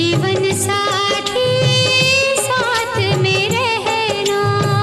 जीवन साथी साथ में रहना।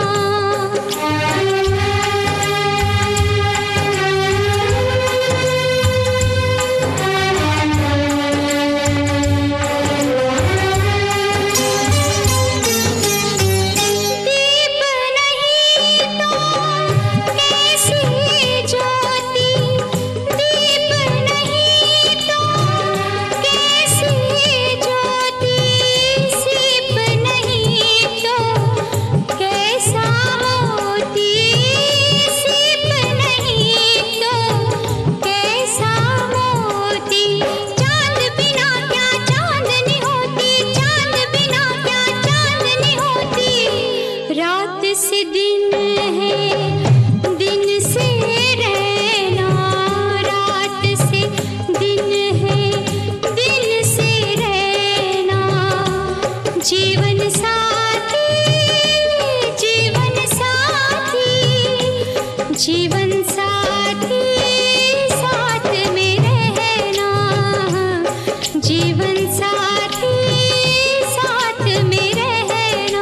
दीप नहीं तो कैसी ज्योति, दीप नहीं तो कैसी ज्योति, सीप नहीं तो कैसा मोती, सीप नहीं तो कैसा मोती। चांद बिना क्या चांदनी होती, चांद बिना क्या चांदनी होती। रात से दिन है, दिन से रहना, रात से दिन है, दिन से रहना। जीवन साथी, जीवन साथी, जीवन साथी साथ में रहना। जीवन साथी साथ में रहना।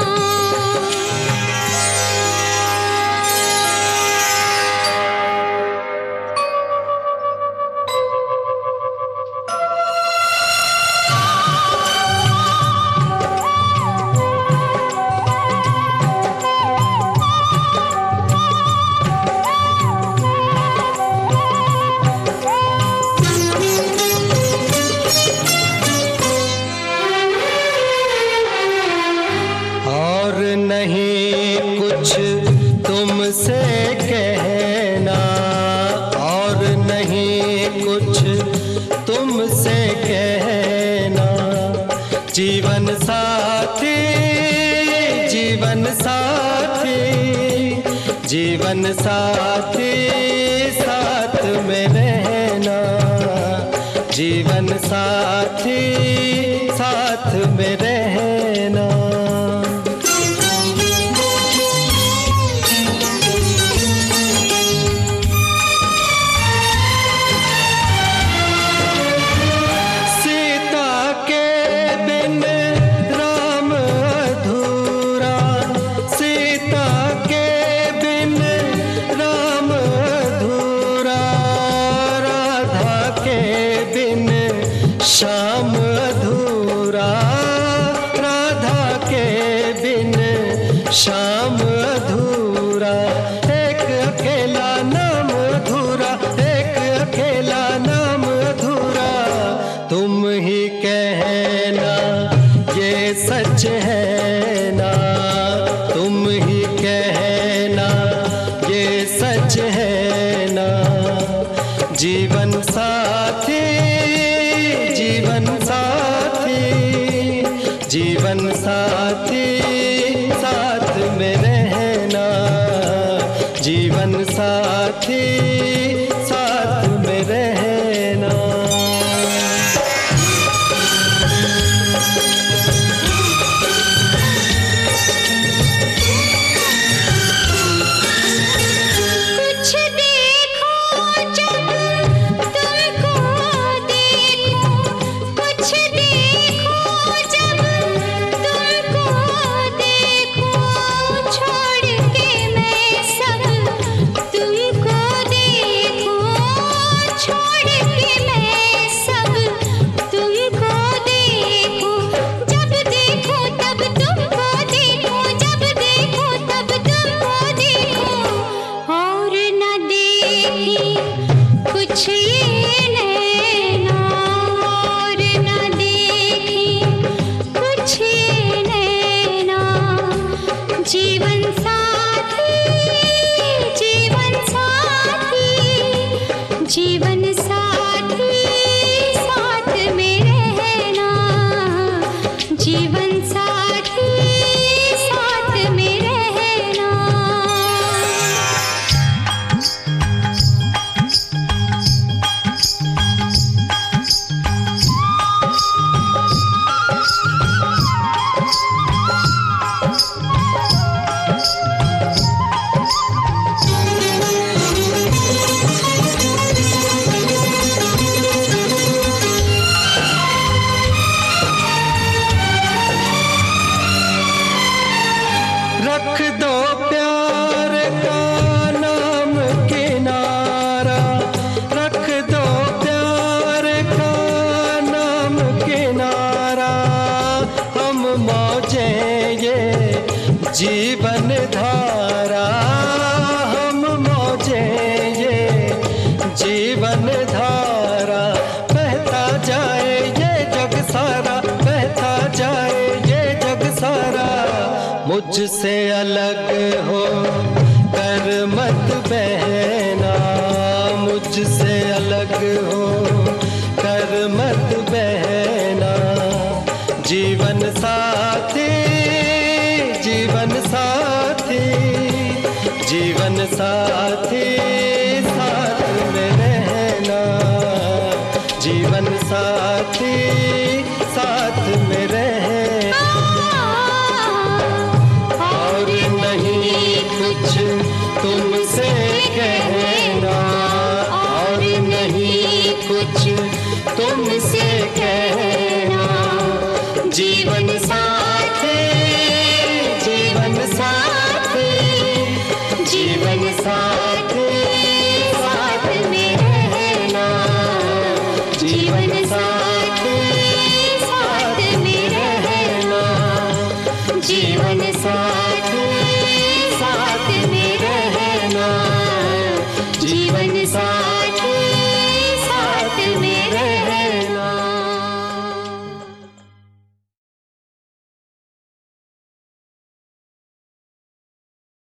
और नहीं कुछ तुमसे कहना, और नहीं कुछ तुमसे कहना। जीवन साथी, जीवन साथी, जीवन साथी साथ में रहना। जीवन साथी साथ में रहना। सीता के बिन राम अधूरा, सीता के बिन राम अधूरा। राधा के बिन श्याम अधूरा, राधा के बिन श्याम अधूरा। एक अकेला नाम अधूरा, एक अकेला नाम अधूरा। तुम ही कहना ये सच है ना, तुम ही कहना ये सच है ना। जीवन साथी, जीवन साथी, जीवन साथी साथ में रहना। जीवन साथी साथ में रहना। कुछ देखो जब तुमको देखो, कुछ देखो जब तुमको देखो। छोड़ के मैं सब तुमको देखो, छोड़ के मैं सब तुमको देखो। जब देखो तब तुमको देखो, जब देखो तब तुमको देखो। और न देखी कुछ ये नैना, और न देखी कुछ ये नैना। जीवन साथी, जीवन साथी, जीवन साथी साथ में रहना। जीवन साथी साथ में रहना। जीवन धारा हम मौजे ये जीवन धारा बहता जाए ये जग सारा बहता जाए ये जग सारा मुझसे अलग हो कर मत बहना मुझसे अलग हो कर मत बहना जीवन साथी जीवन साथी जीवन साथी साथ में रहना जीवन साथी साथ में रहना और नहीं कुछ तुमसे कहना और नहीं कुछ तुमसे कहना जीवन